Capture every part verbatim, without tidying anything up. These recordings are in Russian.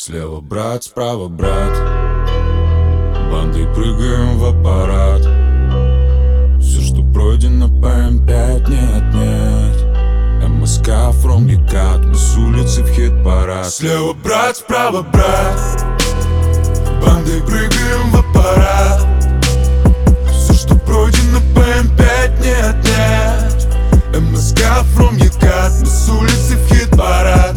Слева брат, справа брат, бандой прыгаем в аппарат. Все, что пройдено по эм пять, нет, нет. эм эс ка from Екат, мы с улицы в хит-парад. Слева брат, справа брат, бандой прыгаем в аппарат. Все, что пройдено по эм пять, нет, нет. эм эс ка from Екат, мы с улицы в хит-парад.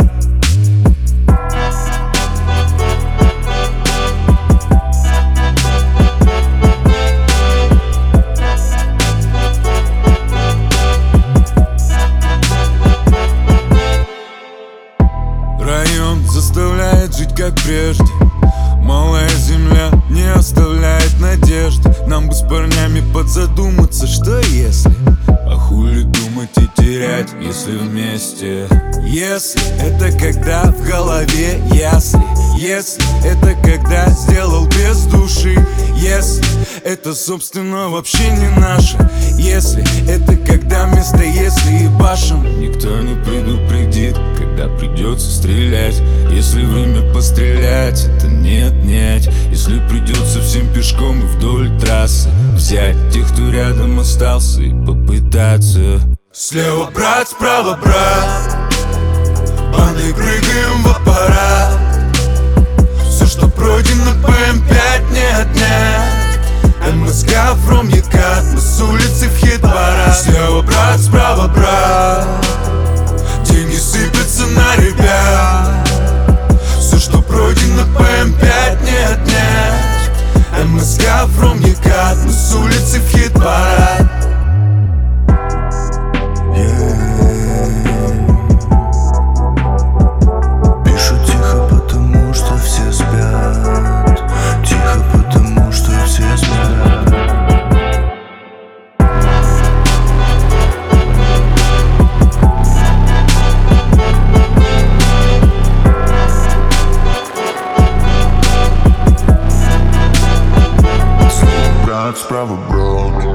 Район заставляет жить как прежде. Малая земля не оставляет надежды. Нам бы с парнями подзадуматься, что если? А хули думать и терять, если вместе? Если это когда в голове ясли, если это когда сделал без души, если это собственно вообще не наше, если это когда вместо если и башен никто не предупредит, когда придется стрелять. Если время пострелять, это не отнять. Если придется всем пешком и вдоль трассы взять тех, кто рядом остался, и попытаться. Слева брат, справа брат, бандой прыгаем в аппарат. Все, что пройдено по эм пять, нет, нет. эм эс ка from Екат, мы с улицы в хит-парад. Слева брат, справа брат, деньги сыпятся на ребят. Все, что пройдено по эм пять, нет, нет. эм эс ка from Екат, мы с улицы в хит-парад. Пишу тихо, потому что все спят. Тихо, потому что все спят. Слева брат, справа брат,